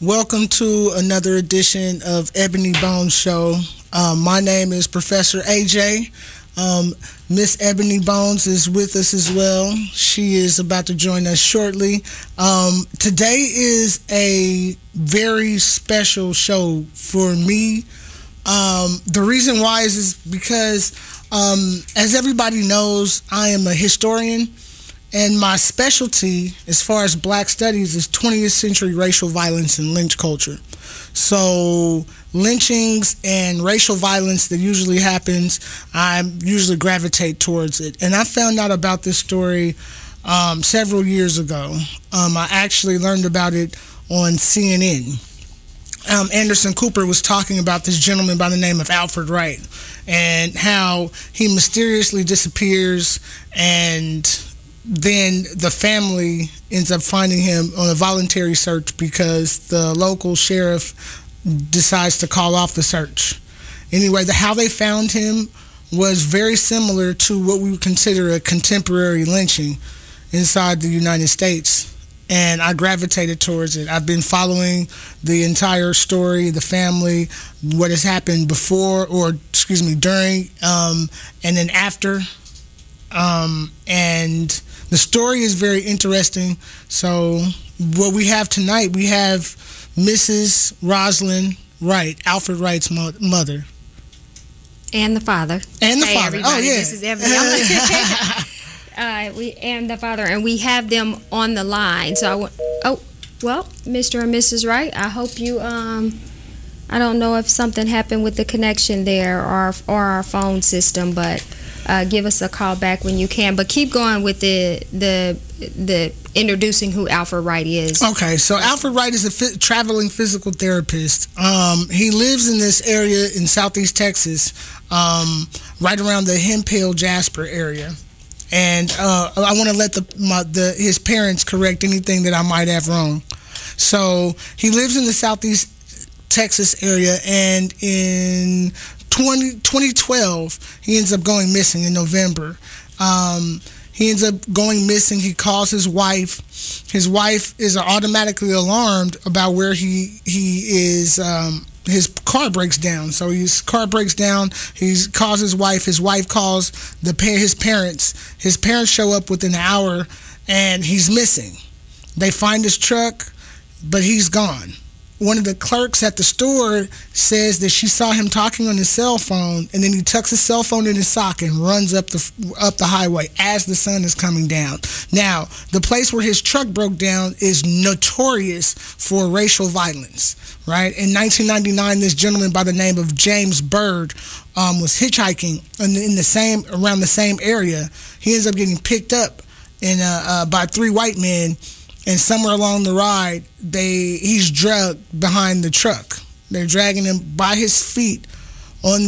Welcome to another edition of Ebony Bones Show. My name is Professor AJ. Miss Ebony Bones is with us as well. She is about to join us shortly. Today is a very special show for me. The reason why is because, as everybody knows, I am a historian. And my specialty, as far as black studies, is 20th century racial violence and lynch culture. So lynchings and racial violence that usually happens, I usually gravitate towards it. And I found out about this story several years ago. I actually learned about it on CNN. Anderson Cooper was talking about this gentleman by the name of Alfred Wright and how he mysteriously disappears, and then the family ends up finding him on a voluntary search because the local sheriff decides to call off the search. Anyway, how they found him was very similar to what we would consider a contemporary lynching inside the United States. And I gravitated towards it. I've been following the entire story, the family, what has happened before, during, and then after. And the story is very interesting. So what we have tonight, we have Mrs. Rosalind Wright, Alfred Wright's mother. And the father. And the hey, father. Everybody. Oh, yeah. This is and the father, and we have them on the line. So Mr. and Mrs. Wright, I hope you, I don't know if something happened with the connection there or our phone system, but give us a call back when you can. But keep going with the introducing who Alfred Wright is. Okay, so Alfred Wright is a traveling physical therapist. He lives in this area in southeast Texas, right around the Hemphill Jasper area. And I want to let his parents correct anything that I might have wrong. So he lives in the southeast Texas area, and in 2012, he ends up going missing in November. He ends up going missing. He calls his wife. His wife is automatically alarmed about where he is. His car breaks down. So his car breaks down. He calls his wife. His wife calls his parents. His parents show up within an hour, and he's missing. They find his truck, but he's gone. One of the clerks at the store says that she saw him talking on his cell phone, and then he tucks his cell phone in his sock and runs up the highway as the sun is coming down. Now, the place where his truck broke down is notorious for racial violence, right? In 1999, this gentleman by the name of James Byrd was hitchhiking around the same area. He ends up getting picked up by three white men. And somewhere along the ride, he's dragged behind the truck. They're dragging him by his feet tying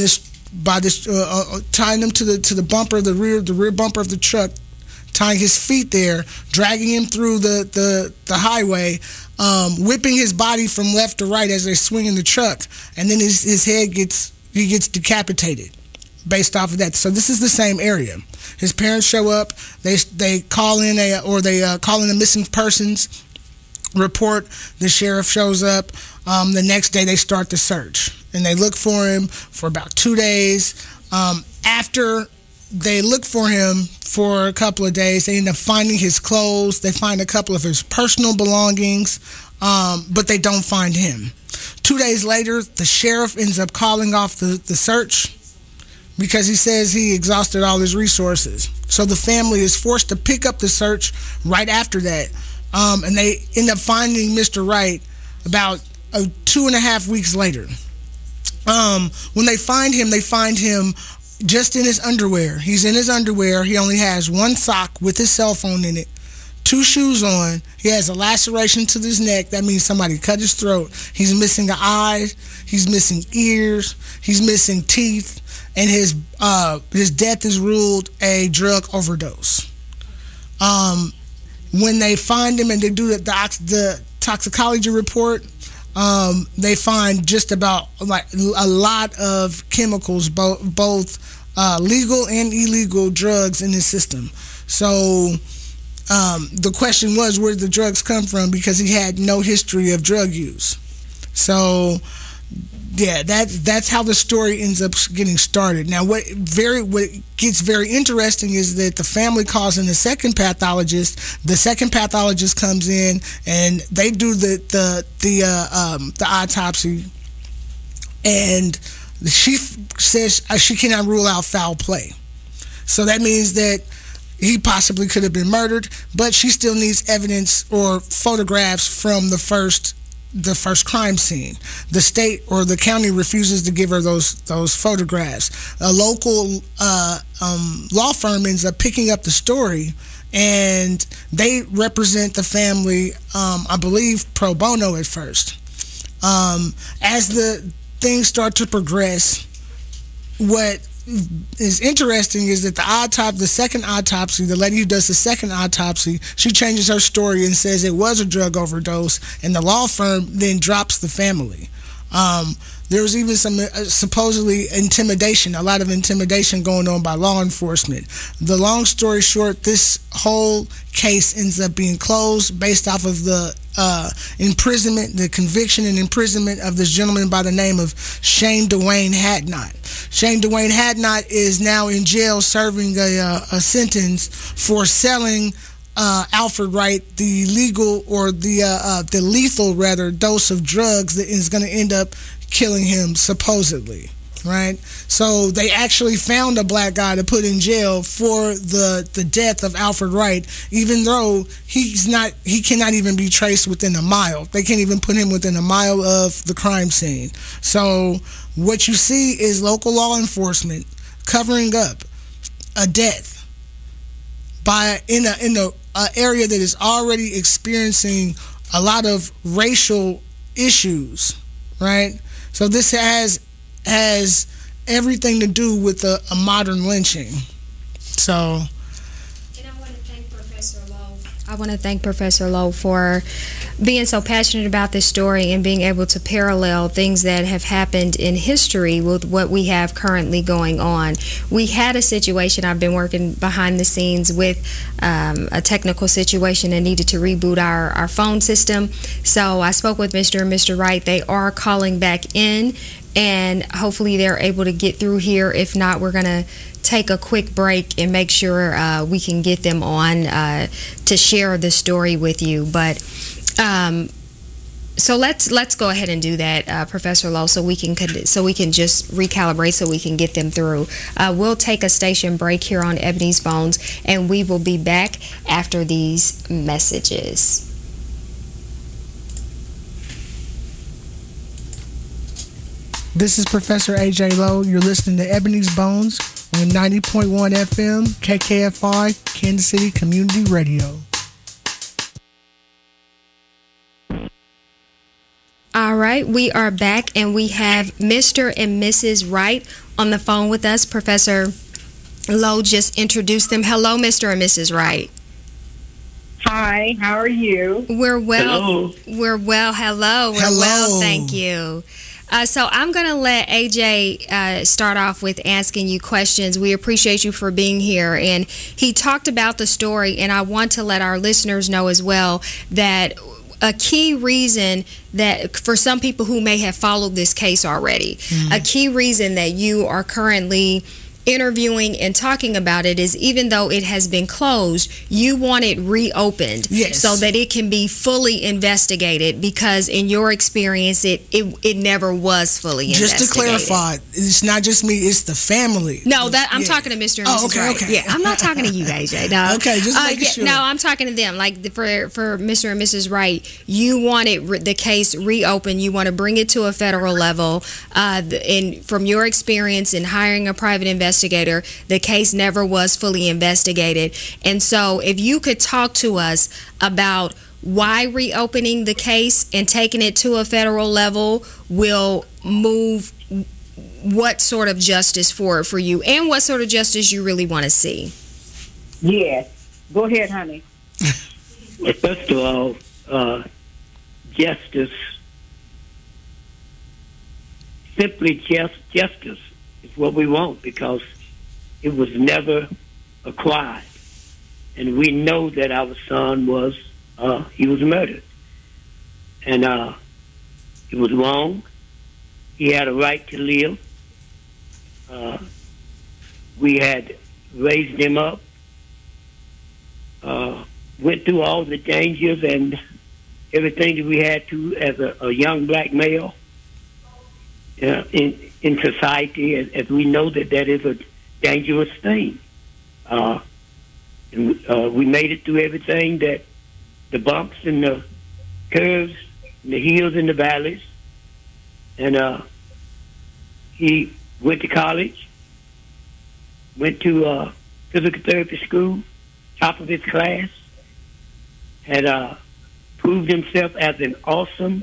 him to the bumper of the rear bumper of the truck, tying his feet there, dragging him through the highway, whipping his body from left to right as they're swinging the truck, and then his head gets decapitated based off of that. So this is the same area. His parents show up. They call in a missing persons report. The sheriff shows up. The next day they start the search, and they look for him for about 2 days. After they look for him for a couple of days, they end up finding his clothes. They find a couple of his personal belongings, but they don't find him. 2 days later, the sheriff ends up calling off the search because he says he exhausted all his resources. So the family is forced to pick up the search right after that. And they end up finding Mr. Wright about 2.5 weeks later. When they find him just in his underwear. He's in his underwear. He only has one sock with his cell phone in it, 2 shoes on. He has a laceration to his neck. That means somebody cut his throat. He's missing an eye. He's missing ears. He's missing teeth. And his death is ruled a drug overdose. When they find him and they do the toxicology report, they find just about like a lot of chemicals, both legal and illegal drugs in his system. So the question was, where did the drugs come from? Because he had no history of drug use. So yeah, that's how the story ends up getting started. Now, what gets very interesting is that the family calls in the second pathologist. The second pathologist comes in and they do the autopsy, and she says she cannot rule out foul play. So that means that he possibly could have been murdered, but she still needs evidence or photographs from the first crime scene. The state or the county refuses to give her those photographs. A local law firm ends up picking up the story, and they represent the family, I believe, pro bono at first. As the things start to progress, what is interesting is that the second autopsy, the lady who does the second autopsy, she changes her story and says it was a drug overdose, and the law firm then drops the family. There was even some supposedly intimidation, a lot of intimidation going on by law enforcement. The long story short, this whole case ends up being closed based off of the imprisonment, the conviction and imprisonment of this gentleman by the name of Shane Dwayne Hadnot. Shane Dwayne Hadnot is now in jail serving a sentence for selling Alfred Wright the legal or the lethal rather dose of drugs that is going to end up killing him supposedly, right? So they actually found a black guy to put in jail for the death of Alfred Wright, even though he cannot even be traced within a mile. They can't even put him within a mile of the crime scene. So what you see is local law enforcement covering up a death in a area that is already experiencing a lot of racial issues, right? So this has everything to do with a modern lynching. So, and I want to thank Professor Lowe. I want to thank Professor Lowe for being so passionate about this story and being able to parallel things that have happened in history with what we have currently going on. We had a situation, I've been working behind the scenes with a technical situation and needed to reboot our phone system. So I spoke with Mr. and Mr. Wright. They are calling back in, and hopefully they're able to get through here. If not, we're going to take a quick break and make sure we can get them on to share the story with you. But so let's go ahead and do that, Professor Lowe, so we can just recalibrate so we can get them through. We'll take a station break here on Ebony's Bones, and we will be back after these messages. This is Professor AJ Lowe. You're listening to Ebony's Bones on 90.1 FM, KKFI, Kansas City Community Radio. All right, we are back, and we have Mr. and Mrs. Wright on the phone with us. Professor Lowe just introduced them. Hello, Mr. and Mrs. Wright. Hi, how are you? We're well. Hello. We're well. Hello. We're well, thank you. So I'm going to let AJ start off with asking you questions. We appreciate you for being here. And he talked about the story, and I want to let our listeners know as well that a key reason that for some people who may have followed this case already, a key reason that you are currently interviewing and talking about it is, even though it has been closed, you want it reopened, yes, so that it can be fully investigated, because in your experience it never was fully investigated. Just to clarify, it's not just me, it's the family. No, that I'm talking to Mr. and Mrs. Wright. Okay. Yeah, I'm not talking to you, AJ. No. Okay, just making sure. No, I'm talking to them. Like for Mr. and Mrs. Wright, you want the case reopened. You want to bring it to a federal level. And from your experience in hiring a private investigator, the case never was fully investigated. And so if you could talk to us about why reopening the case and taking it to a federal level will move what sort of justice for you, and what sort of justice you really want to see. Yes. Go ahead, honey. Well, first of all, justice, simply justice is what we want, because it was never acquired. And we know that our son was, he was murdered. And It was wrong. He had a right to live. We had raised him up, went through all the dangers and everything that we had to as a young black male in society, as we know that is a dangerous thing. And we made it through everything, that the bumps and the curves and the hills and the valleys. And he went to college, went to physical therapy school, top of his class, had proved himself as an awesome,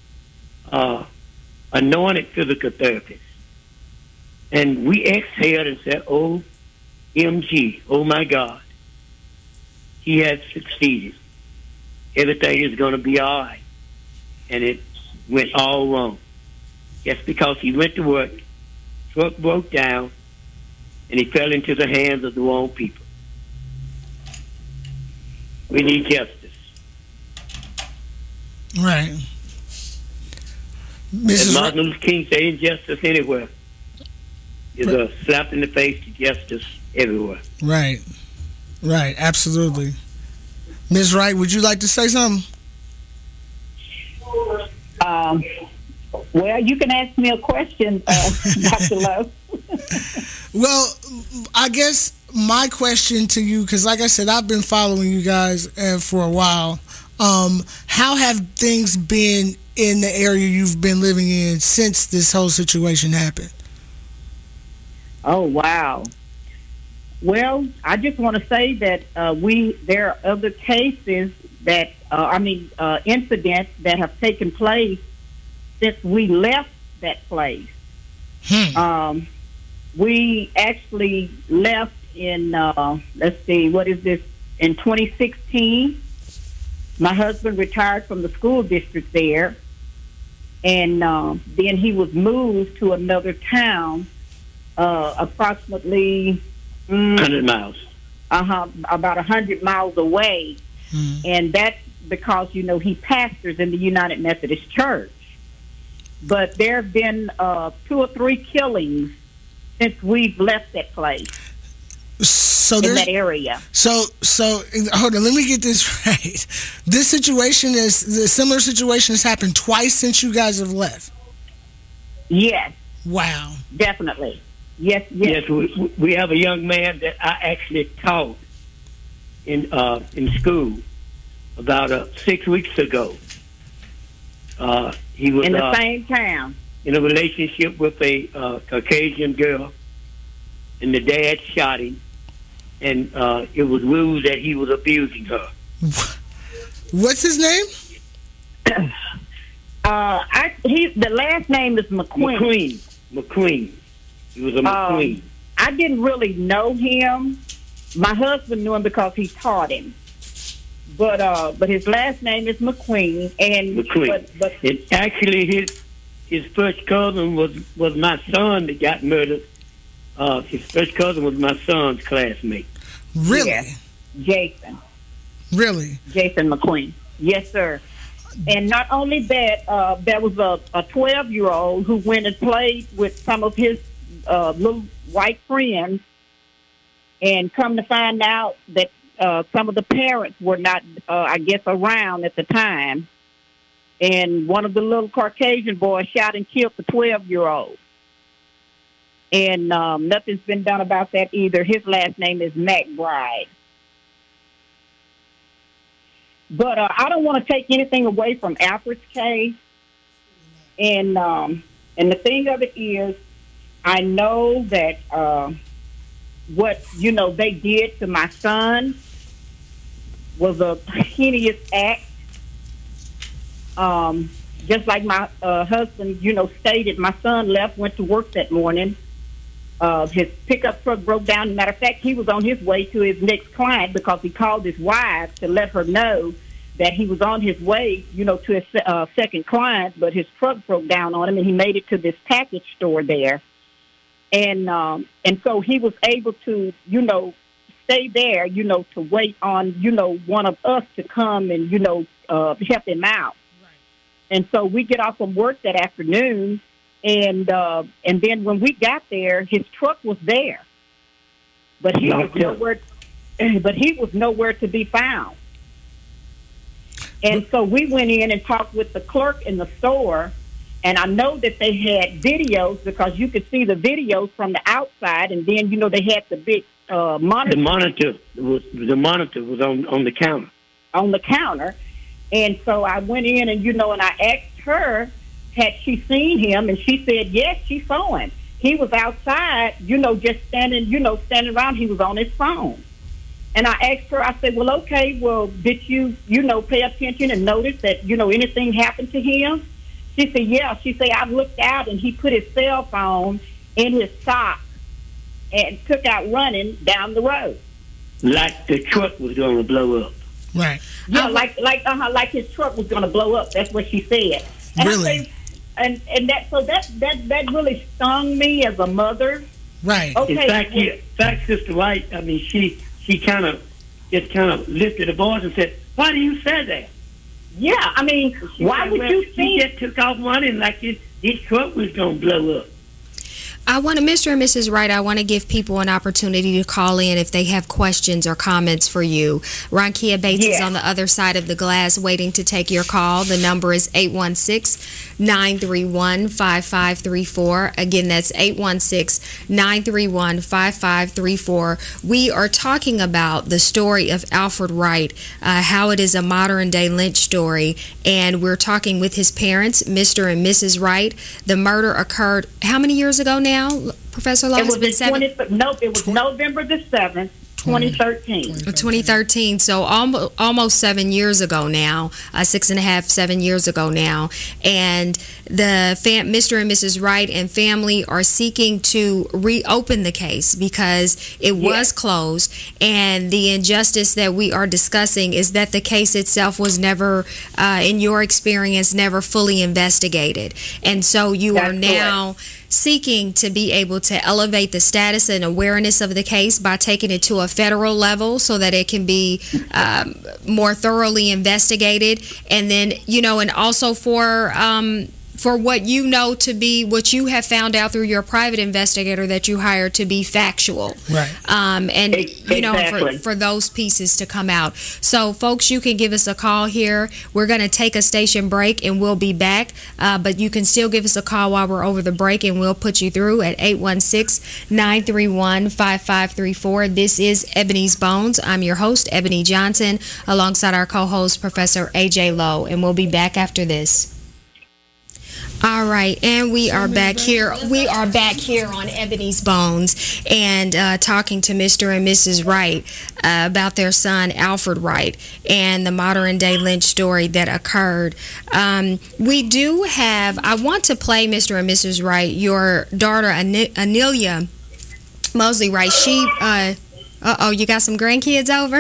anointed physical therapist. And we exhaled and said, OMG, oh my God, he has succeeded. Everything is going to be all right. And it went all wrong. Just because he went to work, truck broke down, and he fell into the hands of the wrong people. We need justice. Right. As Martin Luther King said, injustice anywhere is a slap in the face to justice everywhere. Right. Right. Absolutely. Ms. Wright, would you like to say something? Well, you can ask me a question, Dr. Lowe. Well, I guess my question to you, because like I said, I've been following you guys for a while. How have things been in the area you've been living in since this whole situation happened? Oh, wow. Well, I just want to say that there are other cases that, incidents that have taken place since we left that place. We actually left in, let's see, what is this, in 2016. My husband retired from the school district there, and then he was moved to another town, approximately 100 miles. About 100 miles away. And that's because, he pastors in the United Methodist Church. But there have been 2 or 3 killings since we've left that place. So in that area. So hold on, let me get this right. This situation the similar situation has happened twice since you guys have left. Yes. Wow. Definitely. Yes. Yes, we have a young man that I actually taught in school about 6 weeks ago. He was in the same town. In a relationship with a Caucasian girl, and the dad shot him, and it was ruled that he was abusing her. What's his name? The last name is McQueen. McQueen. He was a McQueen. I didn't really know him. My husband knew him because he taught him. But his last name is McQueen. And McQueen. But actually, his first cousin was my son that got murdered. His first cousin was my son's classmate. Really? Yes. Jason. Really? Jason McQueen. Yes, sir. And not only that, there was a 12-year-old who went and played with some of his little white friends, and come to find out that some of the parents were not, around at the time. And one of the little Caucasian boys shot and killed the 12-year-old. And nothing's been done about that either. His last name is McBride. But I don't want to take anything away from Alfred's case. And the thing of it is, I know that what, they did to my son was a heinous act. Just like my husband, stated, my son went to work that morning. His pickup truck broke down. Matter of fact, he was on his way to his next client because he called his wife to let her know that he was on his way, to his second client, but his truck broke down on him, and he made it to this package store there. And so he was able to, stay there, to wait on, one of us to come and, help him out. And so we get off from work that afternoon, and then when we got there, his truck was there, but he was nowhere. But he was nowhere to be found. And so we went in and talked with the clerk in the store, and I know that they had videos because you could see the videos from the outside, and then they had the big monitor. The monitor was on the counter. On the counter. And so I went in and, and I asked her, had she seen him? And she said, yes, she saw him. He was outside, just standing around. He was on his phone. And I asked her, I said, well, okay, well, did you, pay attention and notice that, anything happened to him? She said, yeah. She said, I looked out and he put his cell phone in his sock and took out running down the road. Like the truck was going to blow up. Right. Yeah, like his truck was going to blow up. That's what she said. And really? And that really stung me as a mother. Right. Okay. In fact, Sister White, I mean, she kind of lifted her voice and said, "Why do you say that?" Yeah, I mean, why would you think? She just took off running like his truck was going to blow up. Mr. and Mrs. Wright, I want to give people an opportunity to call in if they have questions or comments for you. Ronkia Bates is on the other side of the glass waiting to take your call. The number is 816-931-5534. Again, that's 816-931-5534. We are talking about the story of Alfred Wright, how it is a modern-day lynch story, and we're talking with his parents, Mr. and Mrs. Wright. The murder occurred how many years ago now? Professor Lowe, it was November the 7th, 2013. 2013, so almost 7 years ago now, 6.5, 7 years ago now. And the Mr. and Mrs. Wright and family are seeking to reopen the case because it was closed. And the injustice that we are discussing is that the case itself was never, in your experience, never fully investigated. And so you are now seeking to be able to elevate the status and awareness of the case by taking it to a federal level so that it can be more thoroughly investigated. And then, and also for what you know to be what you have found out through your private investigator that you hired to be factual. Right. And, for those pieces to come out. So, folks, you can give us a call here. We're going to take a station break and we'll be back. But you can still give us a call while we're over the break and we'll put you through at 816-931-5534. This is Ebony's Bones. I'm your host, Ebony Johnson, alongside our co-host, Professor A.J. Lowe. And we'll be back after this. All right, and we are back here. We are back here on Ebony's Bones and talking to Mr. and Mrs. Wright about their son, Alfred Wright, and the modern-day lynch story that occurred. We do have, I want to play, Mr. and Mrs. Wright, your daughter, Anelia Mosley Wright. She, you got some grandkids over?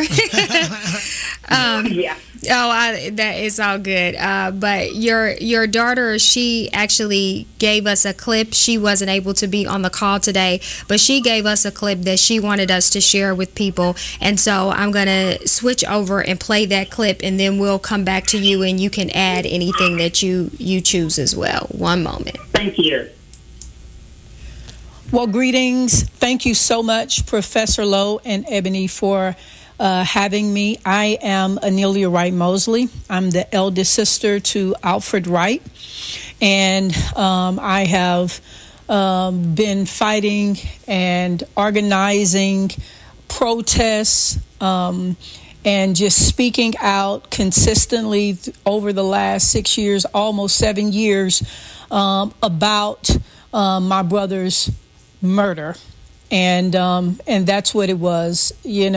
Yeah. That is all good. But your daughter, she actually gave us a clip. She wasn't able to be on the call today, but she gave us a clip that she wanted us to share with people. And so I'm going to switch over and play that clip, and then we'll come back to you, and you can add anything that you choose as well. One moment. Thank you. Well, greetings. Thank you so much, Professor Lowe and Ebony, for having me. I am Anelia Wright Mosley. I'm the eldest sister to Alfred Wright, and I have been fighting and organizing protests and just speaking out consistently over the last 6 years, almost 7 years, about my brother's murder. And that's what it was,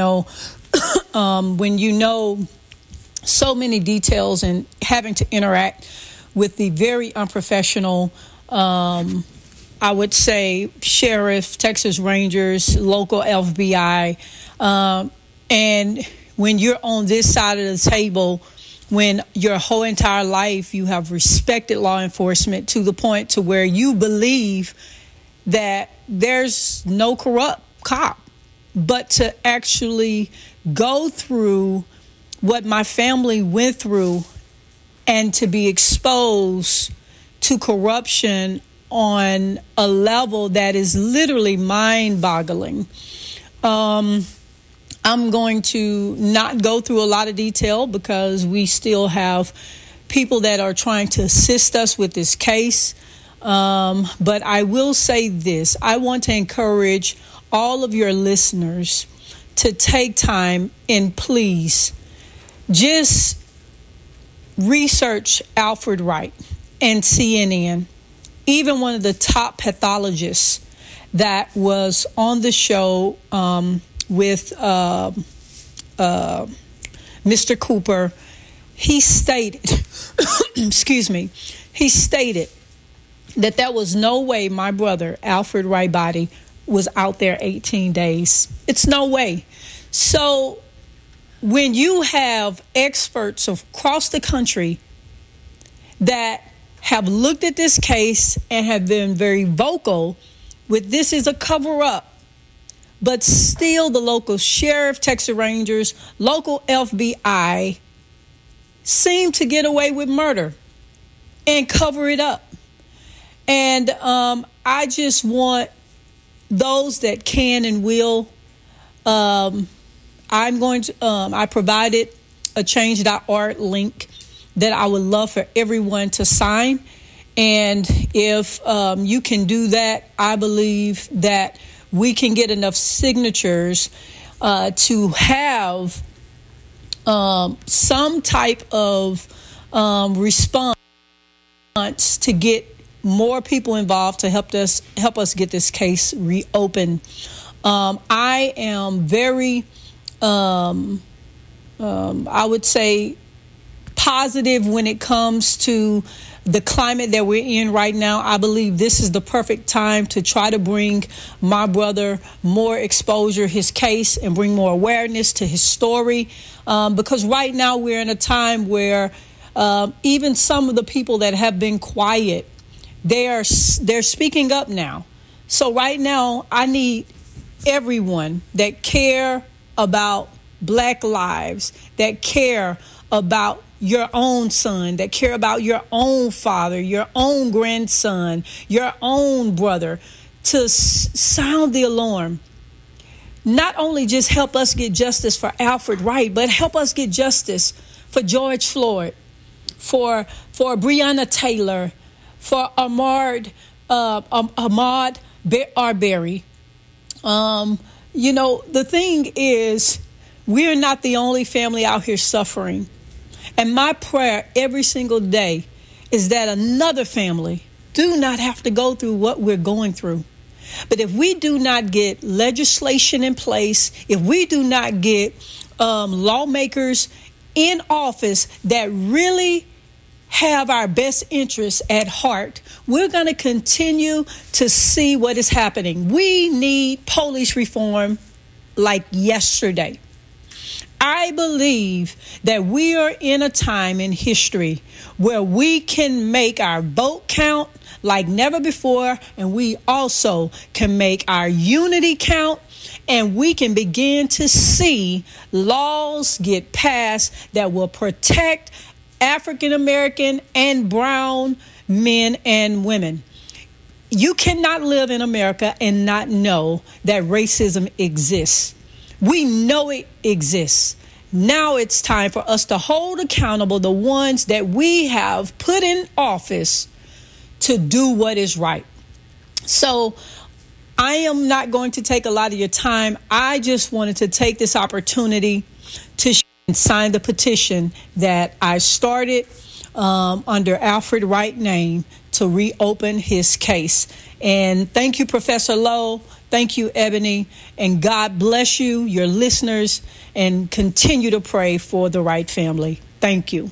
when you know so many details and having to interact with the very unprofessional, I would say, sheriff, Texas Rangers, local FBI. And when you're on this side of the table, when your whole entire life you have respected law enforcement to the point to where you believe that there's no corrupt cop, but to actually go through what my family went through and to be exposed to corruption on a level that is literally mind-boggling. I'm going to not go through a lot of detail because we still have people that are trying to assist us with this case. But I will say this. I want to encourage all of your listeners to take time and please just research Alfred Wright and CNN. Even one of the top pathologists that was on the show with Mr. Cooper, he stated, he stated that there was no way my brother, Alfred Wright body, was out there 18 days. It's no way. So when you have experts across the country that have looked at this case and have been very vocal with this is a cover-up, but still the local sheriff, Texas Rangers, local FBI seem to get away with murder and cover it up. And I just want those that can and will, I provided a change.org link that I would love for everyone to sign. And if you can do that, I believe that we can get enough signatures to have some type of response to get more people involved to help us get this case reopened. I am very, I would say, positive when it comes to the climate that we're in right now. I believe this is the perfect time to try to bring my brother more exposure, his case, and bring more awareness to his story. Because right now we're in a time where even some of the people that have been quiet, they're speaking up now. So right now I need everyone that care about Black lives, that care about your own son, that care about your own father, your own grandson, your own brother, to sound the alarm. Not only just help us get justice for Alfred Wright, but help us get justice for George Floyd, for Breonna Taylor, for Ahmaud Arbery. You know, the thing is, we're not the only family out here suffering. And my prayer every single day is that another family do not have to go through what we're going through. But if we do not get legislation in place, if we do not get lawmakers in office that really have our best interests at heart, we're going to continue to see what is happening. We need police reform like yesterday. I believe that we are in a time in history where we can make our vote count like never before, and we also can make our unity count, and we can begin to see laws get passed that will protect African American and brown men and women. You cannot live in America and not know that racism exists. We know it exists. Now it's time for us to hold accountable the ones that we have put in office to do what is right. So I am not going to take a lot of your time. I just wanted to take this opportunity to sign the petition that I started under Alfred Wright's name to reopen his case. And thank you, Professor Lowe. Thank you, Ebony. And God bless you, your listeners, and continue to pray for the Wright family. Thank you.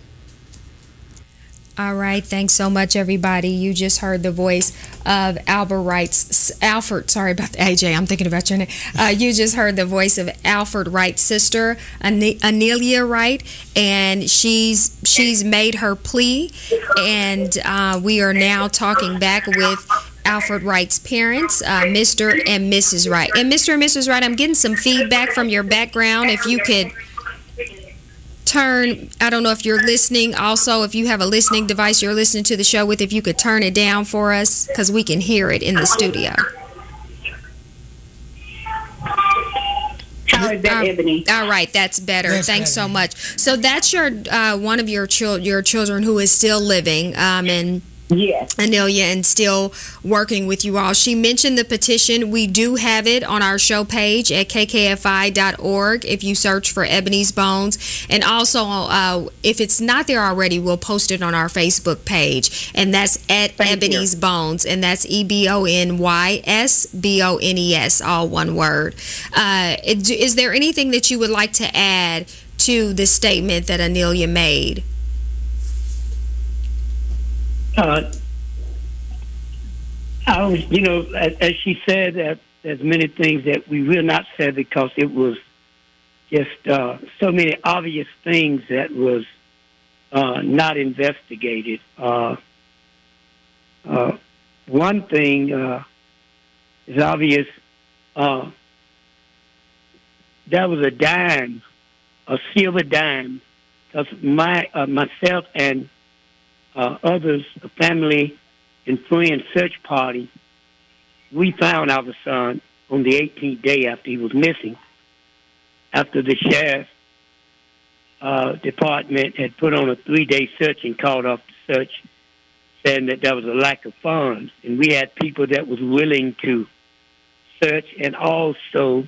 All right. Thanks so much, everybody. You just heard the voice of Alfred, sorry about the AJ, I'm thinking about your name. You just heard the voice of Alfred Wright's sister, Anelia Wright, and she's made her plea, and we are now talking back with Alfred Wright's parents, Mr. and Mrs. Wright. And Mr. and Mrs. Wright, I'm getting some feedback from your background. If you could turn, I don't know if you're listening. Also, if you have a listening device you're listening to the show with, if you could turn it down for us, because we can hear it in the studio. How is that, Ebony? All right, that's better. Thanks so much. So that's your one of your children who is still living, and Yes. Anelia, and still working with you all. She mentioned the petition. We do have it on our show page at kkfi.org if you search for Ebony's Bones. And also, if it's not there already, we'll post it on our Facebook page. And that's at Ebony's Bones. And that's EBONYSBONES, all one word. Is there anything that you would like to add to the statement that Anelia made? As she said, there's many things that we will not say because it was just so many obvious things that was not investigated. One thing is obvious. That was a dime, a silver dime, because myself and others, a family and friend search party, we found our son on the 18th day after he was missing, after the sheriff department had put on a 3-day search and called off the search, saying that there was a lack of funds. And we had people that was willing to search and also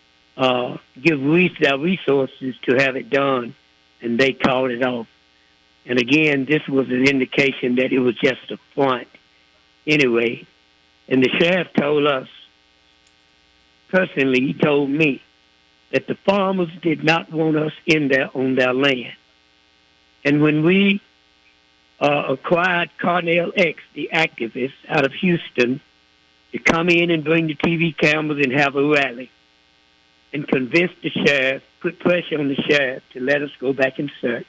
give their resources to have it done, and they called it off. And again, this was an indication that it was just a front anyway. And the sheriff told us, personally, he told me, that the farmers did not want us in there on their land. And when we acquired Cornell X, the activist out of Houston, to come in and bring the TV cameras and have a rally, and convince the sheriff, put pressure on the sheriff to let us go back and search.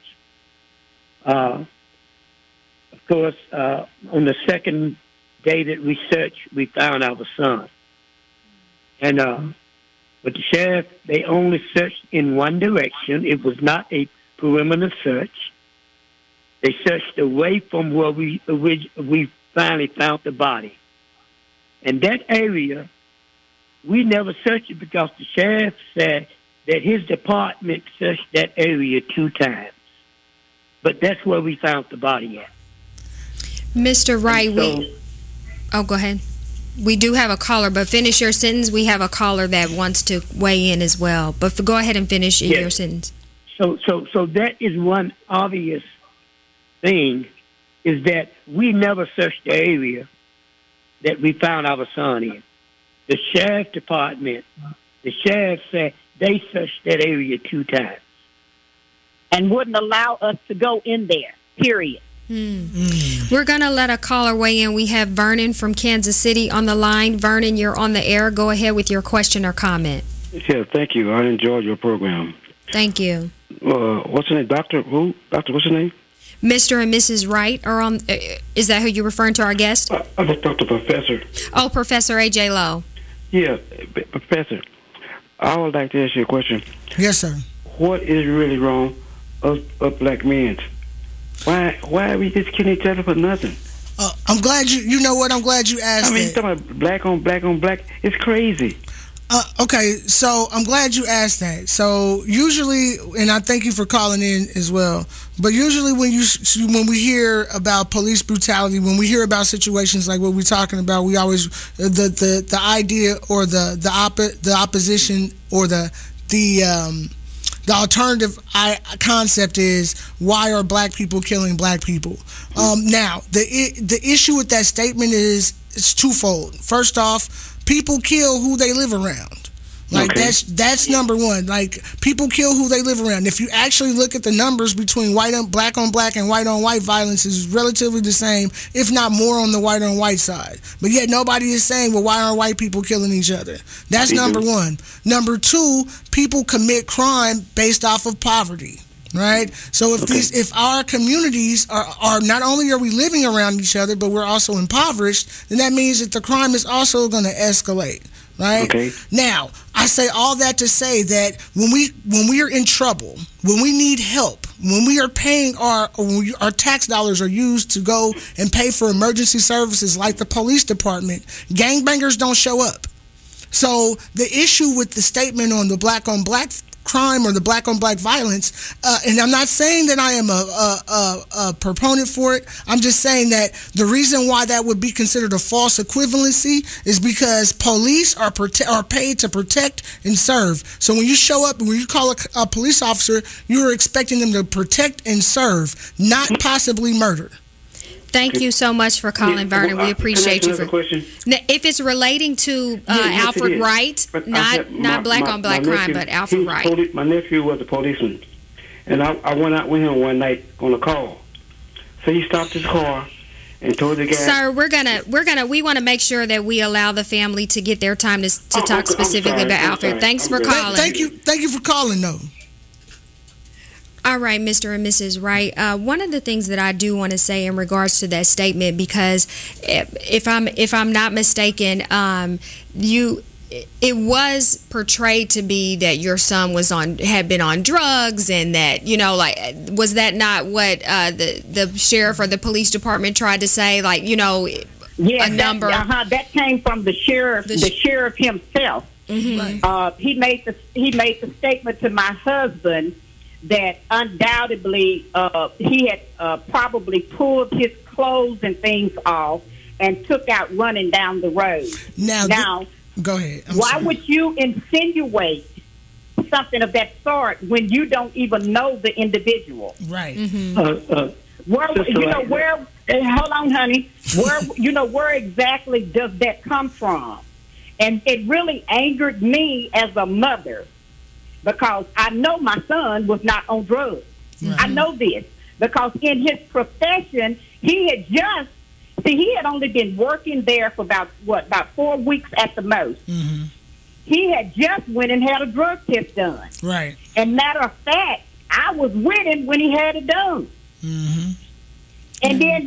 Of course, on the second day that we searched, we found our son. And but the sheriff, they only searched in one direction. It was not a perimeter search. They searched away from where we finally found the body. And that area, we never searched it because the sheriff said that his department searched that area 2 times. But that's where we found the body at. Mr. Wright, go ahead. We do have a caller, but finish your sentence. We have a caller that wants to weigh in as well. But go ahead and finish your sentence. So that is one obvious thing, is that we never searched the area that we found our son in. The sheriff department, the sheriff said they searched that area 2 times. And wouldn't allow us to go in there, period. We're going to let a caller weigh in. We have Vernon from Kansas City on the line. Vernon, you're on the air. Go ahead with your question or comment. Yeah, thank you. I enjoyed your program. Thank you. What's your name? Doctor who? Doctor, what's your name? Mr. and Mrs. Wright are on. Is that who you're referring to, our guest? I just talked to Professor. Oh, Professor A.J. Lowe. Yeah, Professor, I would like to ask you a question. Yes, sir. What is really wrong of black men? Why are we just killing each other for nothing? I'm glad you know what? I'm glad you asked. I mean, talking about black on black on black, it's crazy. Okay, so I'm glad you asked that. So usually, and I thank you for calling in as well, but usually when we hear about police brutality, when we hear about situations like what we're talking about, we always the idea or the opposition or the alternative concept is, why are black people killing black people? Now, the issue with that statement is it's twofold. First off, people kill who they live around. Like, okay. That's number one. Like, people kill who they live around. If you actually look at the numbers between black on black and white on white violence, is relatively the same, if not more on the white on white side. But yet nobody is saying, well, why aren't white people killing each other? That's number one. Number two, people commit crime based off of poverty. Right? So if our communities are not only are we living around each other, but we're also impoverished, then that means that the crime is also going to escalate. right? Okay. Now, I say all that to say that when we are in trouble, when we need help, when we are paying our tax dollars are used to go and pay for emergency services like the police department, gangbangers don't show up. So the issue with the statement on the black-on-black crime or the black-on-black violence, and I'm not saying that I am a proponent for it. I'm just saying that the reason why that would be considered a false equivalency is because police are paid to protect and serve. So when you show up, when you call a police officer, you're expecting them to protect and serve, not possibly murder. Thank you so much for calling, Vernon. We appreciate you. Question? If it's relating to Alfred Wright, not black-on-black crime, but Alfred Wright. My nephew was a policeman, and I went out with him one night on a call. So he stopped his car and told the guy. Sir, we want to make sure that we allow the family to get their time to talk specifically about Alfred. Thanks for calling. Thank you for calling, though. All right, Mr. and Mrs. Wright. One of the things that I do want to say in regards to that statement, because if I'm not mistaken, it was portrayed to be that your son had been on drugs, and that was that not what the sheriff or the police department tried to say? Yeah, a number. That came from the sheriff. The sheriff himself. Mm-hmm. He made the statement to my husband that undoubtedly he had probably pulled his clothes and things off and took out running down the road. Now go ahead. Why would you insinuate something of that sort when you don't even know the individual? Right. Mm-hmm. Hold on, honey. Where exactly does that come from? And it really angered me as a mother, because I know my son was not on drugs. Right. I know this because in his profession, he had only been working there for about 4 weeks at the most. Mm-hmm. He had just went and had a drug test done. Right. And matter of fact, I was with him when he had it done. Mm-hmm. And then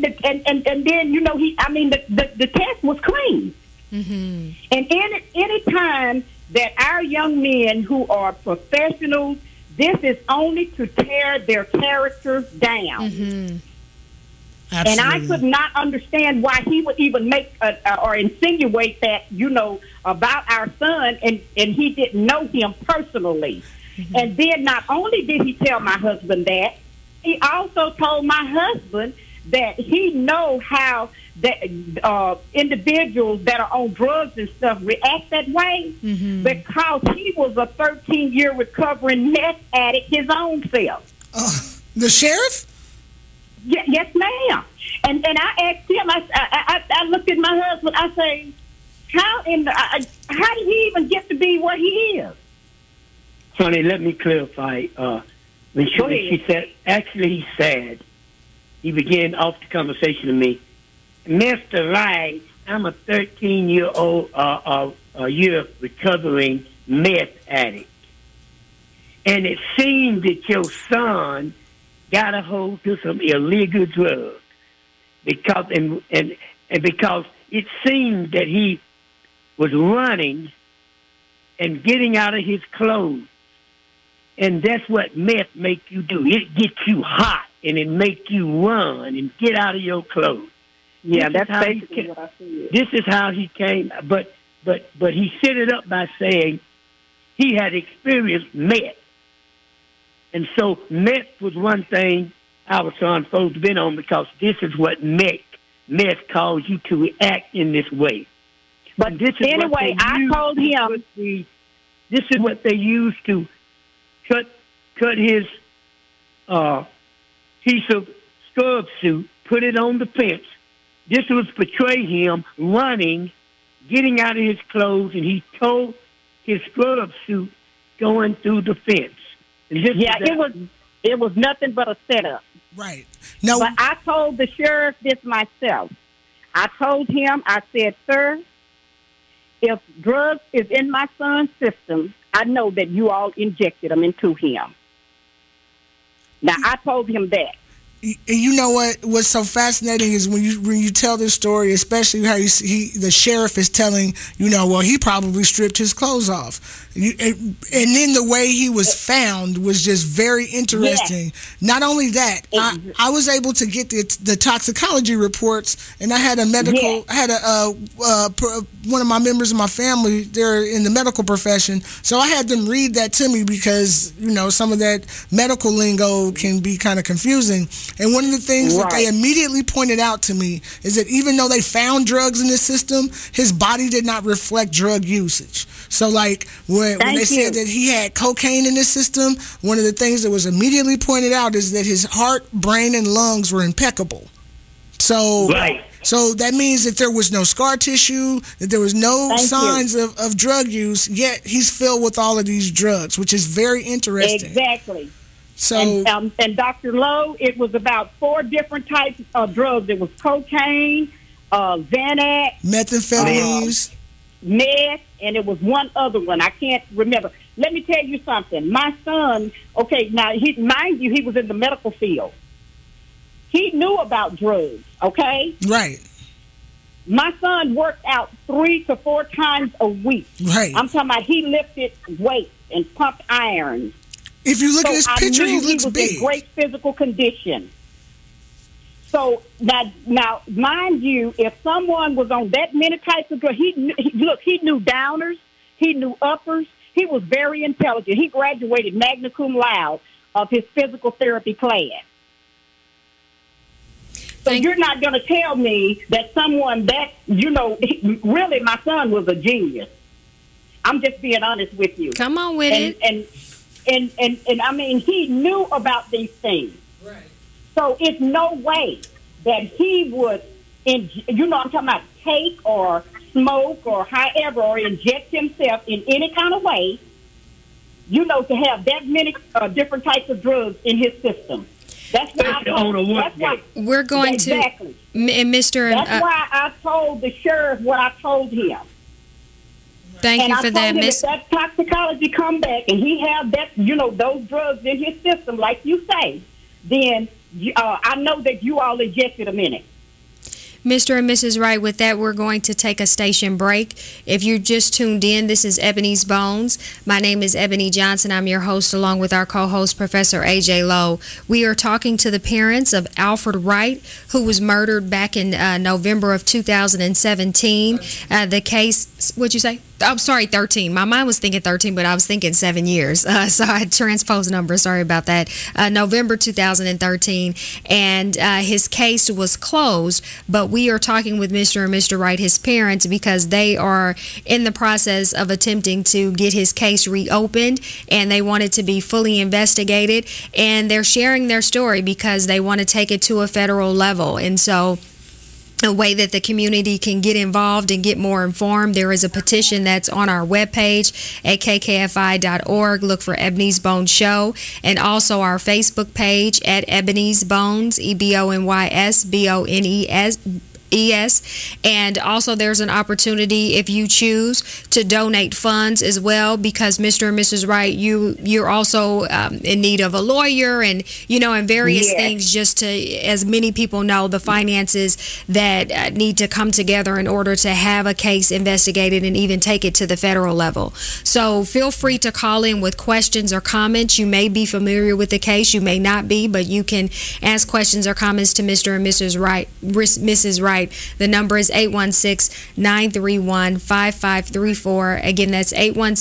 the test was clean. Mm-hmm. And any time that our young men who are professionals, this is only to tear their characters down. Mm-hmm. And I could not understand why he would even make or insinuate that, about our son, and he didn't know him personally. Mm-hmm. And then not only did he tell my husband that, he also told my husband that he know how that individuals that are on drugs and stuff react that way, mm-hmm. because he was a 13-year recovering meth addict his own self. The sheriff? Yes, ma'am. And I asked him. I looked at my husband. I say, how did he even get to be what he is? Sonny, let me clarify. When she said, actually, he said, he began off the conversation to me, Mr. Wright, I'm a 13-year-old year recovering meth addict. And it seemed that your son got a hold to some illegal drugs because it seemed that he was running and getting out of his clothes. And that's what meth make you do. It gets you hot and it make you run and get out of your clothes. Yeah, that's basically what I said. This is how he came, but he set it up by saying he had experienced meth. And so meth was one thing our son supposed to have been on, because this is what meth caused you to act in this way. But this is anyway, I told him. This is what they used to cut his piece of scrub suit, put it on the fence. This was portray him running, getting out of his clothes, and he tore his scrub suit going through the fence. It was nothing but a setup. Right. No. But I told the sheriff this myself. I told him, I said, sir, if drugs is in my son's system, I know that you all injected them into him. Now, I told him that. you know what's so fascinating is when you tell this story, especially how the sheriff is telling, well, he probably stripped his clothes off. And then the way he was found was just very interesting. Yes. Not only that, I was able to get the toxicology reports, and I had a medical, one of my members of my family, they're in the medical profession, so I had them read that to me because, some of that medical lingo can be kind of confusing. And one of the things that they immediately pointed out to me is that even though they found drugs in his system, his body did not reflect drug usage. So, like, when they said that he had cocaine in his system, one of the things that was immediately pointed out is that his heart, brain, and lungs were impeccable. So, so that means that there was no scar tissue, that there was no signs of drug use, yet he's filled with all of these drugs, which is very interesting. Exactly. So, and Dr. Lowe, it was about 4 different types of drugs. It was cocaine, Xanax, methamphetamines, meth, and it was one other one. I can't remember. Let me tell you something. My son, now, mind you, he was in the medical field. He knew about drugs, okay? Right. My son worked out 3 to 4 times a week. Right. I'm talking about he lifted weights and pumped iron. If you look at his picture, he looks big. He was in great physical condition. So now, mind you, if someone was on that many types of drugs, he knew downers, he knew uppers. He was very intelligent. He graduated magna cum laude of his physical therapy class. So you're not going to tell me that someone that, really my son was a genius. I'm just being honest with you. Come on with it. And I mean, he knew about these things. Right. So it's no way that he would, I'm talking about take or smoke or however, or inject himself in any kind of way, to have that many different types of drugs in his system. That's why we're going to, and Mr. That's why I told the sheriff what I told him. Thank you for that, Miss. If that toxicology come back and he have that, those drugs in his system, like you say, then I know that you all injected them in it. Mr. and Mrs. Wright, with that, we're going to take a station break. If you just tuned in, this is Ebony's Bones. My name is Ebony Johnson. I'm your host, along with our co-host, Professor A.J. Lowe. We are talking to the parents of Alfred Wright, who was murdered back in November of 2017. The case, what'd you say? I'm sorry, 13. My mind was thinking 13, but I was thinking 7 years. So I transposed numbers. Sorry about that. November 2013. And his case was closed, but we are talking with Mr. and Mr. Wright, his parents, because they are in the process of attempting to get his case reopened, and they want it to be fully investigated. And they're sharing their story because they want to take it to a federal level. And so a way that the community can get involved and get more informed. There is a petition that's on our webpage at kkfi.org. Look for Ebony's Bones Show, and also our Facebook page at Ebony's Bones, EBONYSBONES. And also there's an opportunity, if you choose, to donate funds as well, because Mr. and Mrs. Wright, you're also in need of a lawyer and and various things, just to, as many people know, the finances that need to come together in order to have a case investigated and even take it to the federal level. So feel free to call in with questions or comments. You may be familiar with the case, you may not be, but you can ask questions or comments to Mr. and Mrs. Wright. The number is 816-931-5534. Again, that's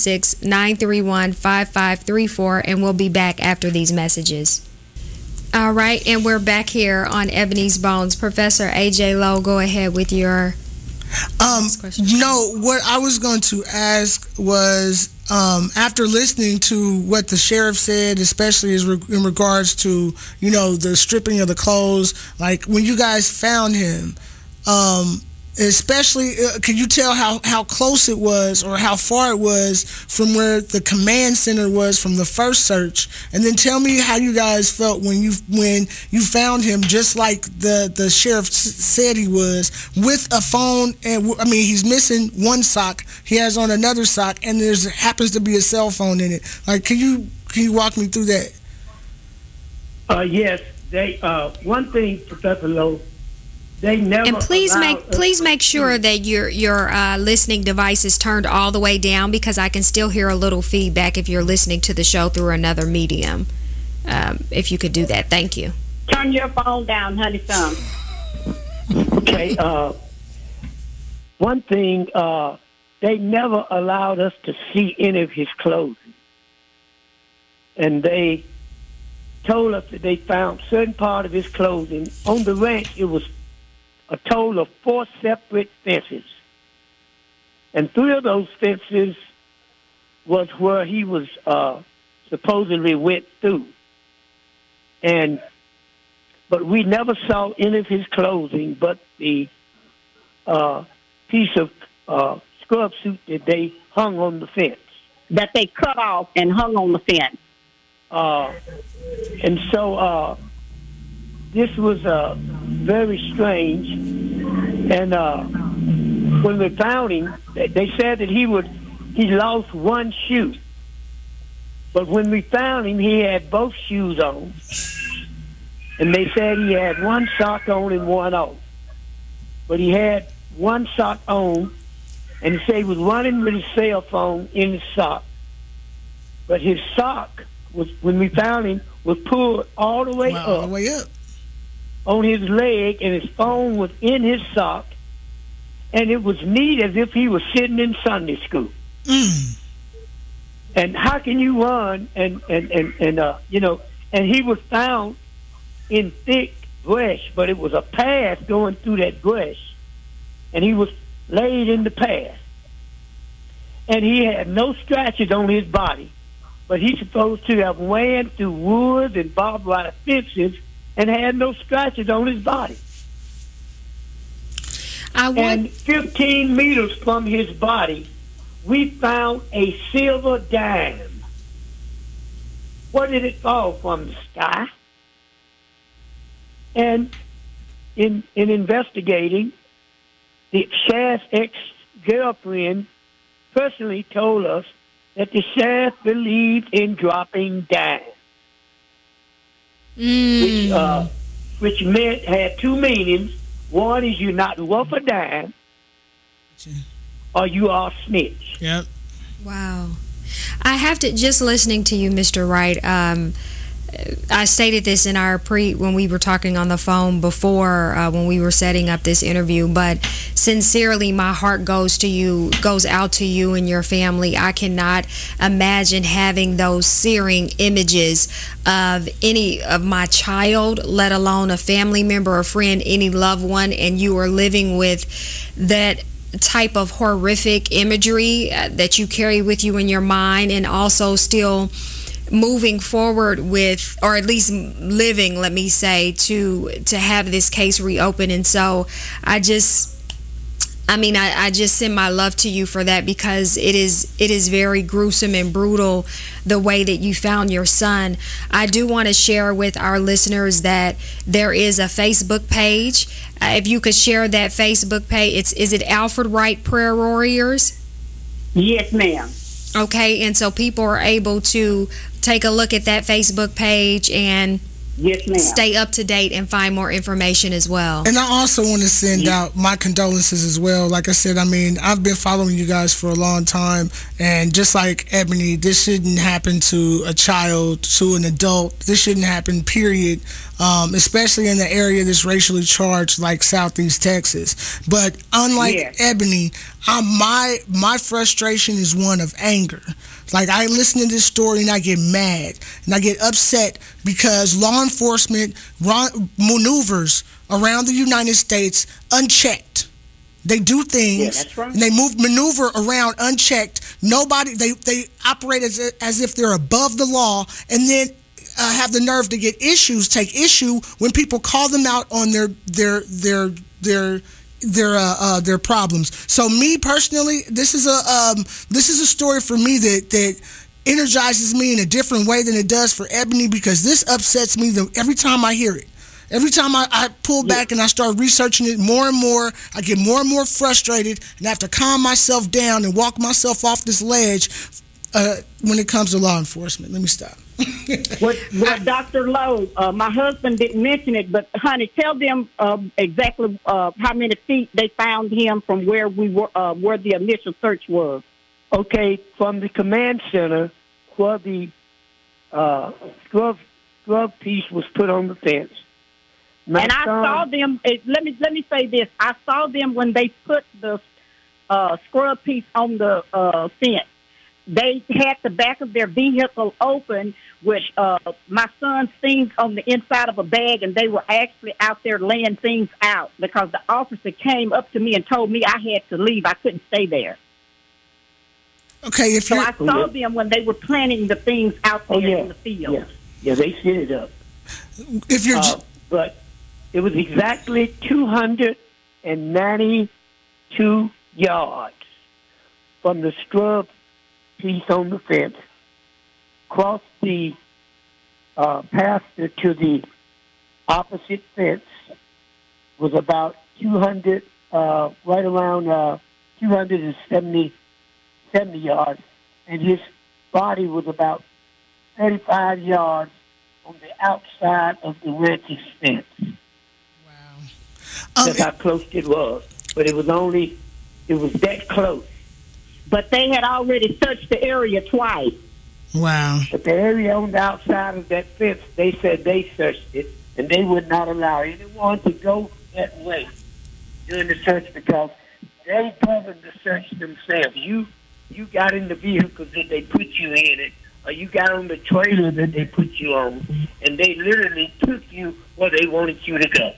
816-931-5534, and we'll be back after these messages. All right, and we're back here on Ebony's Bones. Professor A.J. Lowe, go ahead with your question. No, what I was going to ask was, after listening to what the sheriff said, especially in regards to, the stripping of the clothes, like when you guys found him, especially, can you tell how close it was or how far it was from where the command center was from the first search? And then tell me how you guys felt when you found him, just like the sheriff said he was, with a phone. And I mean, he's missing one sock, he has on another sock, and there happens to be a cell phone in it. Like, can you walk me through that? Yes. They one thing, Professor Lowe, they never. And please make sure that your listening device is turned all the way down, because I can still hear a little feedback if you're listening to the show through another medium. If you could do that, thank you. Turn your phone down, honey, son. Okay. One thing, they never allowed us to see any of his clothing, and they told us that they found certain part of his clothing on the ranch. It was a total of 4 separate fences, and 3 of those fences was where he was supposedly went through, but we never saw any of his clothing but the piece of scrub suit that they hung on the fence. That they cut off and hung on the fence. And so this was very strange. And when we found him, they said that he lost one shoe. But when we found him, he had both shoes on. And they said he had one sock on and one off. But he had one sock on, and he said he was running with his cell phone in his sock. But his sock, when we found him, was pulled all the way All the way up on his leg, and his phone was in his sock, and it was neat as if he was sitting in Sunday school. And how can you run and he was found in thick brush, but it was a path going through that brush, and he was laid in the path, and he had no scratches on his body, but he's supposed to have ran through woods and barbed wire fences and had no scratches on his body. And 15 meters from his body, we found a silver dime. Where did it fall from? The sky? And in investigating, the sheriff's ex-girlfriend personally told us that the sheriff believed in dropping dimes, which had 2 meanings. One is you're not worth a dime, or you are a snitch. Yep. Wow. I have to, just listening to you, Mr. Wright, I stated this in our when we were talking on the phone before, when we were setting up this interview, but sincerely, my heart goes out to you and your family. I cannot imagine having those searing images of any of my child, let alone a family member, a friend, any loved one, and you are living with that type of horrific imagery that you carry with you in your mind, and also still moving forward with, or at least living, let me say, to have this case reopened. And so I just send my love to you for that, because it is very gruesome and brutal the way that you found your son. I do want to share with our listeners that there is a Facebook page. If you could share that Facebook page, is it Alfred Wright Prayer Warriors? Yes, ma'am. Okay, and so people are able to take a look at that Facebook page and yes, ma'am, stay up to date and find more information as well. And I also want to send out my condolences as well. Like I said, I've been following you guys for a long time, and just like Ebony, this shouldn't happen to a child, to an adult. This shouldn't happen, period. Especially in the area that's racially charged like Southeast Texas. But unlike Ebony, my frustration is one of anger. Like, I listen to this story and I get mad and I get upset because law enforcement maneuvers around the United States unchecked. They do things, that's right, and they maneuver around unchecked. Nobody, they operate as if they're above the law, and then have the nerve to take issue when people call them out on their problems. So me personally, this is a story for me that energizes me in a different way than it does for Ebony, because this upsets me every time I hear it. Every time I pull back and I start researching it more and more, I get more and more frustrated, and I have to calm myself down and walk myself off this ledge when it comes to law enforcement. Let me stop. Well, Dr. Lowe, my husband didn't mention it, but honey, tell them exactly how many feet they found him from where we were, where the initial search was. Okay, from the command center where the scrub piece was put on the fence. I saw them. Let me say this. I saw them when they put the scrub piece on the fence. They had the back of their vehicle open with my son's things on the inside of a bag, and they were actually out there laying things out because the officer came up to me and told me I had to leave. I couldn't stay there. Okay, so I saw them when they were planting the things out there in the field. Yeah, they set it up. If you're, but it was exactly 292 yards from the scrub piece on the fence, crossed the path to the opposite fence, was about 200, right around 270 yards, and his body was about 35 yards on the outside of the ranch's fence. Wow. That's how close it was. But it was that close. But they had already searched the area twice. Wow. But the area on the outside of that fence, they said they searched it, and they would not allow anyone to go that way during the search because they governed the search themselves. You got in the vehicle that they put you in it, or you got on the trailer that they put you on, and they literally took you where they wanted you to go.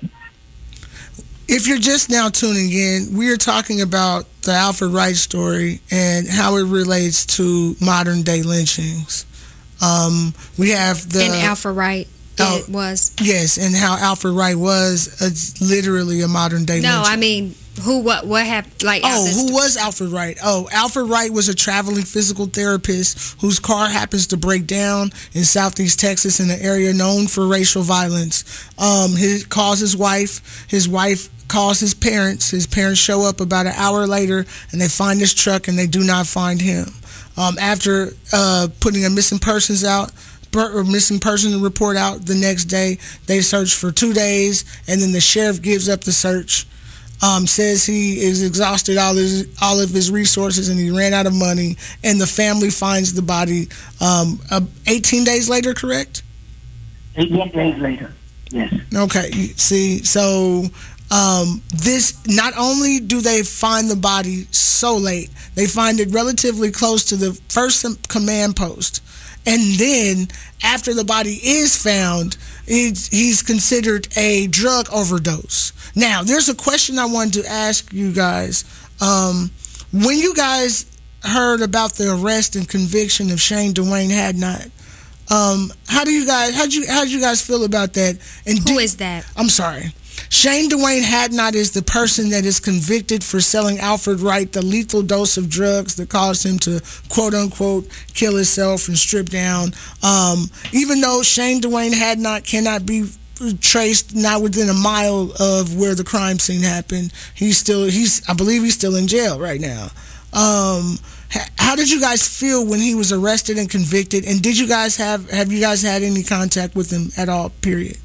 If you're just now tuning in, we are talking about the Alfred Wright story and how it relates to modern day lynchings. We have the... And Alfred Wright, it was. Yes, and how Alfred Wright was literally a modern day lynching. No, I mean... what happened? Like, who was Alfred Wright? Alfred Wright was a traveling physical therapist whose car happens to break down in Southeast Texas in an area known for racial violence. He calls his wife calls his parents show up about an hour later and they find his truck and they do not find him. After putting a missing person report out the next day, they search for 2 days and then the sheriff gives up the search. Says he is exhausted all of his resources and he ran out of money, and the family finds the body 18 days later, correct? 18 days later, yes. Okay, see, so this, not only do they find the body so late, they find it relatively close to the first command post. And then, after the body is found, he's considered a drug overdose. Now, there's a question I wanted to ask you guys. When you guys heard about the arrest and conviction of Shane Dwayne Hadnot, how'd you guys feel about that? And who is that? I'm sorry. Shane Dwayne Hadnot is the person that is convicted for selling Alfred Wright the lethal dose of drugs that caused him to, quote-unquote, kill himself and strip down. Even though Shane Dwayne Hadnot cannot be traced not within a mile of where the crime scene happened, I believe he's still in jail right now. How did you guys feel when he was arrested and convicted? And have you guys had any contact with him at all, period?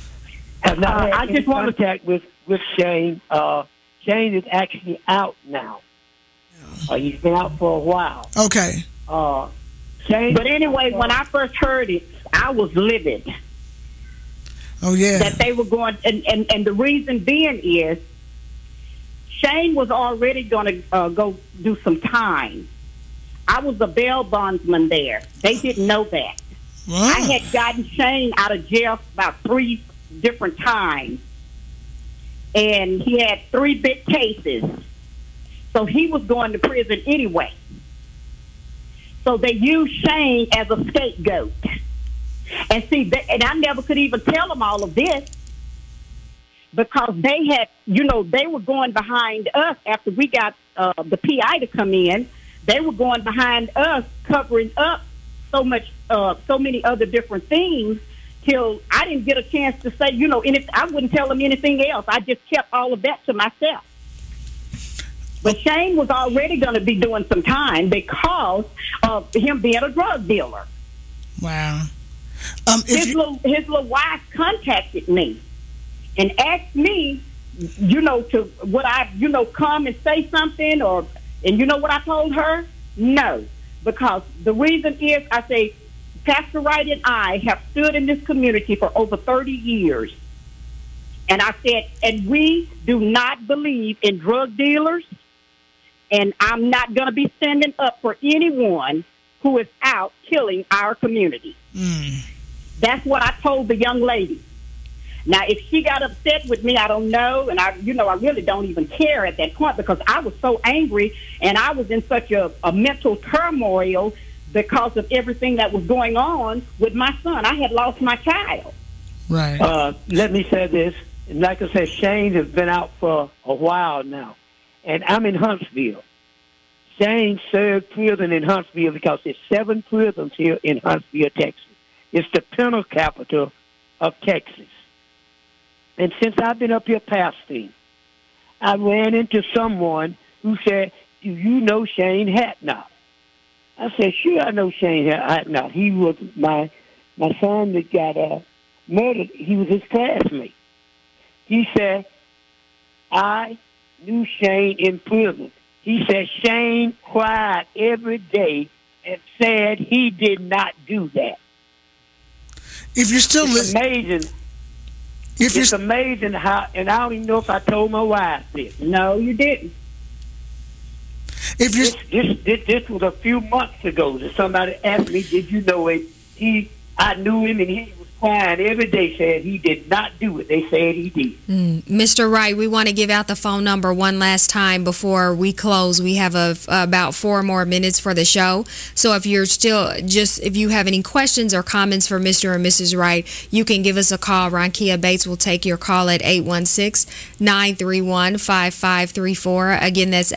I just want to contact with Shane. Shane is actually out now. He's been out for a while. Okay. Shane. But anyway, when I first heard it, I was livid. Oh yeah. That they were going, and the reason being is Shane was already going to go do some time. I was a bail bondsman there. They didn't know that. Wow. I had gotten Shane out of jail about 3 different times, and he had 3 big cases, so he was going to prison anyway. So they used Shane as a scapegoat, and and I never could even tell them all of this because they had, they were going behind us after we got the PI to come in. They were going behind us, covering up so many other different things. Till I didn't get a chance to say, I wouldn't tell them anything else. I just kept all of that to myself. But Shane was already going to be doing some time because of him being a drug dealer. Wow. His little wife contacted me and asked me, to would I, come and say something, and you know what I told her? No, because the reason is, I say, Pastor Wright and I have stood in this community for over 30 years. And I said, and we do not believe in drug dealers, and I'm not going to be standing up for anyone who is out killing our community. That's what I told the young lady. Now, if she got upset with me, I don't know, and I really don't even care at that point because I was so angry and I was in such a mental turmoil because of everything that was going on with my son. I had lost my child. Right. Let me say this. Like I said, Shane has been out for a while now, and I'm in Huntsville. Shane served prison in Huntsville because there's 7 prisons here in Huntsville, Texas. It's the penal capital of Texas. And since I've been up here pastoring, I ran into someone who said, "Do you know Shane Hatnott?" I said, "Sure, I know Shane Hatnott. He was my son that got murdered. He was his classmate." He said, "I knew Shane in prison." He said Shane cried every day and said he did not do that. If you're still amazing. It's amazing how, and I don't even know if I told my wife this. No, you didn't. If you're this was a few months ago that somebody asked me, "Did you know it?" I knew him, and he was crying every day, saying he did not do it. They said he did. Mr. Wright, we want to give out the phone number one last time before we close. We have about 4 more minutes for the show. So if you're if you have any questions or comments for Mr. and Mrs. Wright, you can give us a call. Ronkia Bates will take your call at 816-931-5534. Again, that's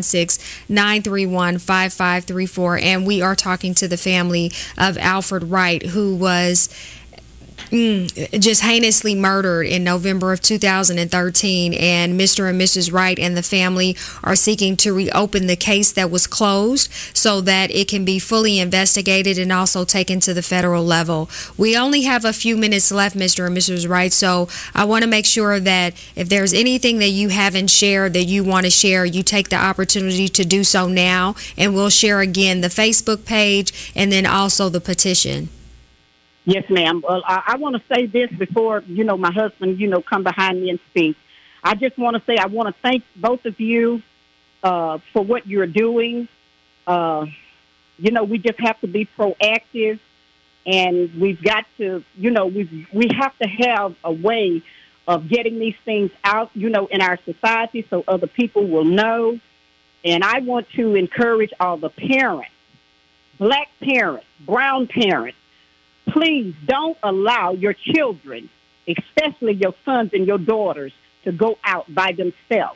816-931-5534. And we are talking to the family of Alfred Wright, who was just heinously murdered in November of 2013, and Mr. and Mrs. Wright and the family are seeking to reopen the case that was closed so that it can be fully investigated and also taken to the federal level. We only have a few minutes left, Mr. and Mrs. Wright, so I want to make sure that if there's anything that you haven't shared that you want to share, you take the opportunity to do so now, and we'll share again the Facebook page and then also the petition. Yes, ma'am. Well, I want to say this before, my husband, come behind me and speak. I just want to say I want to thank both of you for what you're doing. We just have to be proactive, and we've got to, we have to have a way of getting these things out, in our society so other people will know. And I want to encourage all the parents, black parents, brown parents, please don't allow your children, especially your sons and your daughters, to go out by themselves.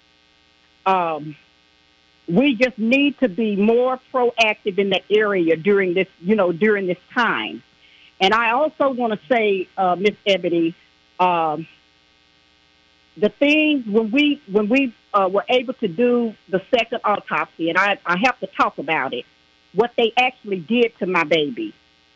We just need to be more proactive in that area during this time. And I also want to say, Miss Ebony, the things when we were able to do the second autopsy, and I have to talk about it, what they actually did to my baby.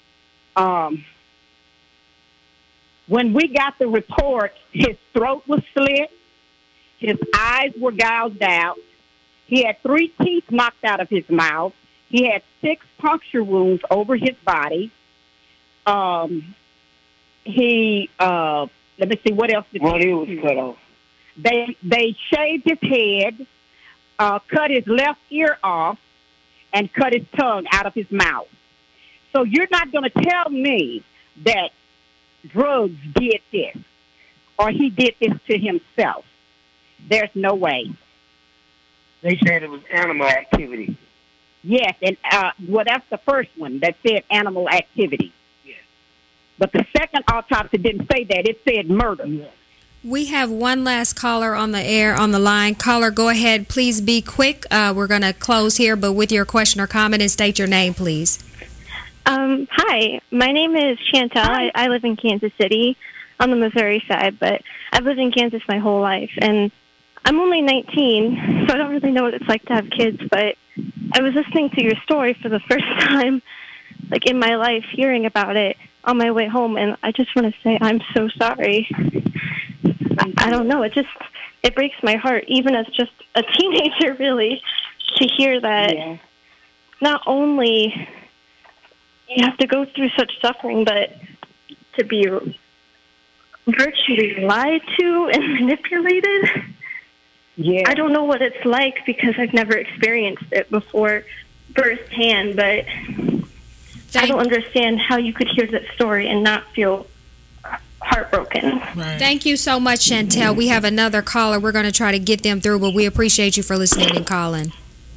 When we got the report, his throat was slit, his eyes were gouged out, he had 3 teeth knocked out of his mouth, he had 6 puncture wounds over his body. Let me see, what else did he was cut off? They shaved his head, cut his left ear off, and cut his tongue out of his mouth. So you're not going to tell me that drugs did this or he did this to himself. There's no way. They said it was animal activity. Yes, and that's the first one that said animal activity. Yes. But the second autopsy didn't say that. It said murder. Yes. We have one last caller on the air, on the line. Caller, go ahead. Please be quick. We're going to close here, but with your question or comment, and state your name, please. Hi, my name is Chantel. I live in Kansas City on the Missouri side, but I've lived in Kansas my whole life. And I'm only 19, so I don't really know what it's like to have kids, but I was listening to your story for the first time, like in my life, hearing about it on my way home, and I just want to say I'm so sorry. I don't know, it breaks my heart, even as just a teenager, really, to hear that not only you have to go through such suffering, but to be virtually lied to and manipulated. Yeah. I don't know what it's like because I've never experienced it before firsthand, but I don't understand how you could hear that story and not feel heartbroken. Right. Thank you so much, Chantel. We have another caller. We're going to try to get them through, but we appreciate you for listening and calling.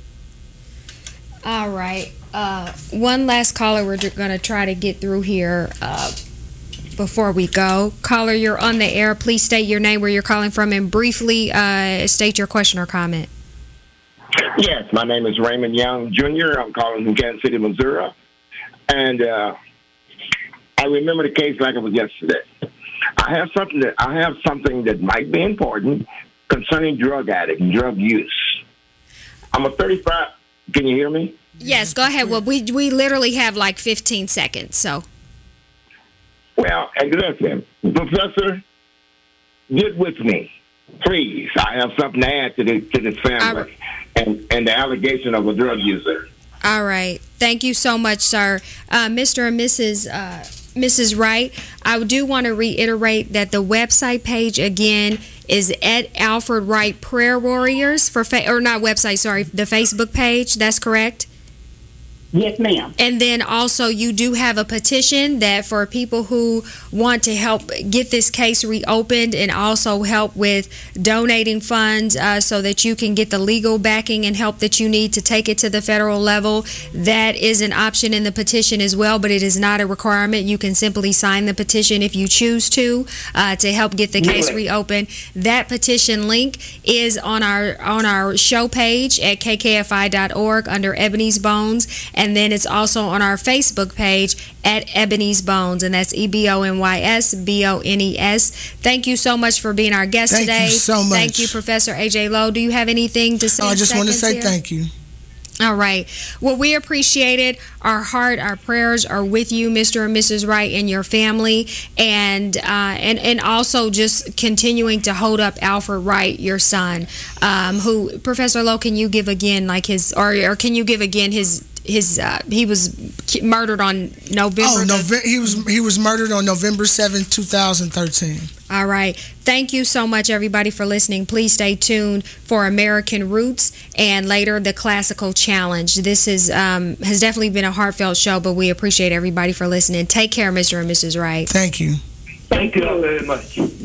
All right. One last caller we're going to try to get through here before we go. Caller, you're on the air. Please state your name, where you're calling from, and briefly state your question or comment. Yes, my name is Raymond Young Jr. I'm calling from Kansas City, Missouri. And I remember the case like it was yesterday. I have something that might be important concerning drug addict and drug use. I'm a 35. Can you hear me? Yes, go ahead. Well, we literally have like 15 seconds, so. Well, and listen, Professor, get with me, please. I have something to add to this family and the allegation of a drug user. All right. Thank you so much, sir. Mr. and Mrs. Wright, I do want to reiterate that the website page, again, is at Alfred Wright Prayer Warriors, the Facebook page. That's correct? Yes, ma'am. And then also you do have a petition that for people who want to help get this case reopened and also help with donating funds so that you can get the legal backing and help that you need to take it to the federal level. That is an option in the petition as well, but it is not a requirement. You can simply sign the petition if you choose to help get the case reopened. That petition link is on our show page at kkfi.org under Ebony's Bones. And then it's also on our Facebook page at Ebony's Bones, and that's EBONYS Thank you so much for being our guest today. Thank you so much. Thank you, Professor A.J. Lowe. Do you have anything to say? I just want to say thank you. All right. Well, we appreciate it. Our heart, our prayers are with you, Mr. and Mrs. Wright, and your family, and also just continuing to hold up Alfred Wright, your son, who, Professor Lowe, can you give again like his, or can you give again his he was murdered on November. He was murdered on November 7th, 2013. All right. Thank you so much, everybody, for listening. Please stay tuned for American Roots and later the Classical Challenge. This is has definitely been a heartfelt show, but we appreciate everybody for listening. Take care, Mr. and Mrs. Wright. Thank you. Thank you all very much.